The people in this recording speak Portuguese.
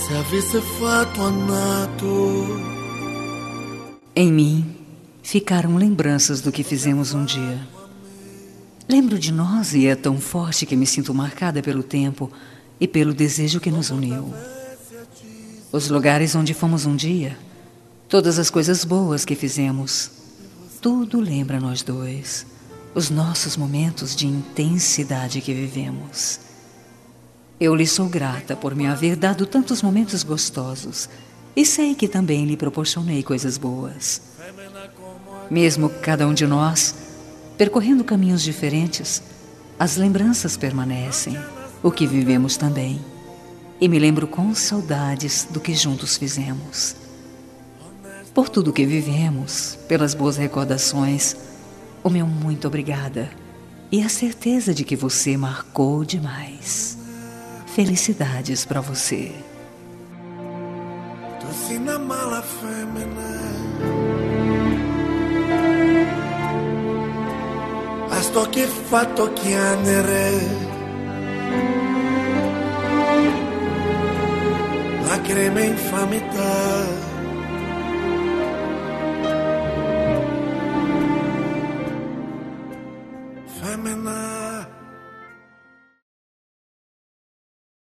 se avesse fatto a nato. Em mim ficaram lembranças do que fizemos um dia. Lembro de nós e é tão forte que me sinto marcada pelo tempo e pelo desejo que nos uniu. Os lugares onde fomos um dia, todas as coisas boas que fizemos, tudo lembra nós dois, os nossos momentos de intensidade que vivemos. Eu lhe sou grata por me haver dado tantos momentos gostosos e sei que também lhe proporcionei coisas boas. Mesmo cada um de nós percorrendo caminhos diferentes, as lembranças permanecem, o que vivemos também. E me lembro com saudades do que juntos fizemos. Por tudo que vivemos, pelas boas recordações, o meu muito obrigada e a certeza de que você marcou demais. Felicidades para você. Tu sei una mala femmina, a sto che fatto chiamare, lacrime infamità.